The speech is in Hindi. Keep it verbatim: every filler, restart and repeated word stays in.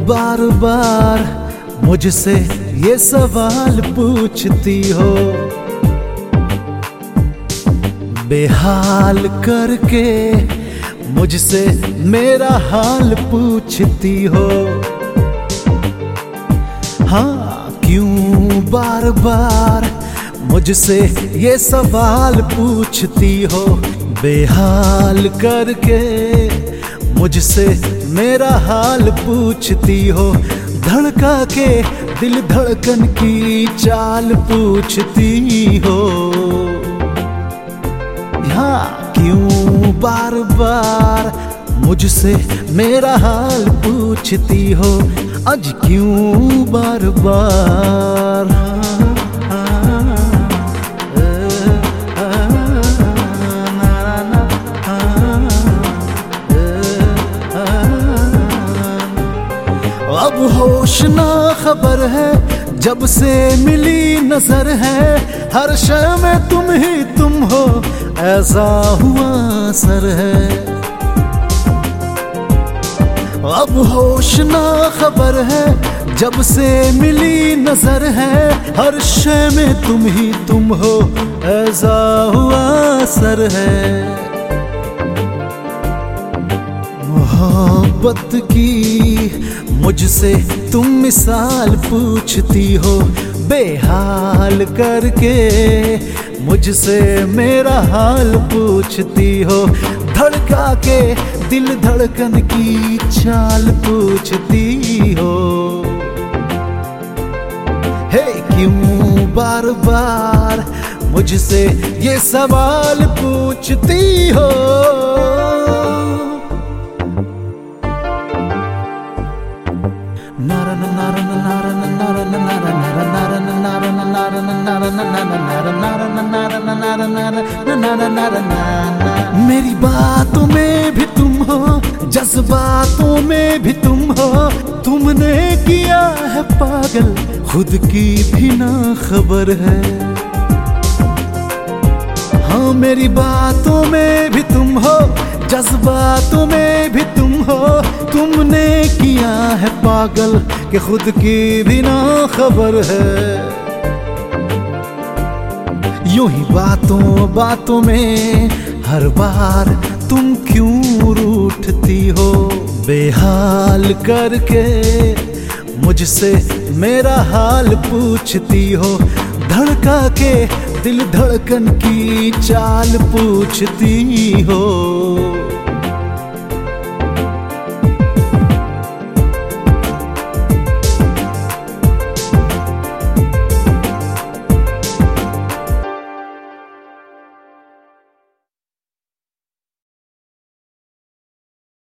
बार बार मुझसे ये सवाल पूछती हो, बेहाल करके मुझसे मेरा हाल पूछती हो। हाँ, क्यों बार बार मुझसे ये सवाल पूछती हो, बेहाल करके मुझसे मेरा हाल पूछती हो, धड़का के दिल धड़कन की चाल पूछती हो। हाँ, क्यों बार बार मुझसे मेरा हाल पूछती हो, आज क्यों बार बार। अब होश ना खबर है, जब से मिली नजर है, हर शय में तुम ही तुम हो, ऐसा हुआ असर है। अब होश ना खबर है, जब से मिली नजर है, हर शय में तुम ही तुम हो, ऐसा हुआ असर है। मोहब्बत की मुझसे तुम मिसाल पूछती हो, बेहाल करके मुझसे मेरा हाल पूछती हो, धड़का के दिल धड़कन की चाल पूछती हो। हे क्यों बार बार मुझसे ये सवाल पूछती हो। मेरी बातों में भी तुम हो, जज्बातों में भी तुम हो, तुमने किया है पागल, खुद की भी ना खबर है। हाँ, मेरी बातों में भी तुम हो, जज्बातों में भी तुम हो, तुमने किया है पागल कि खुद की भी ना खबर है। यूं ही बातों बातों में हर बार तुम क्यों रूठती हो, बेहाल करके मुझसे मेरा हाल पूछती हो, धड़का के दिल धड़कन की चाल पूछती हो।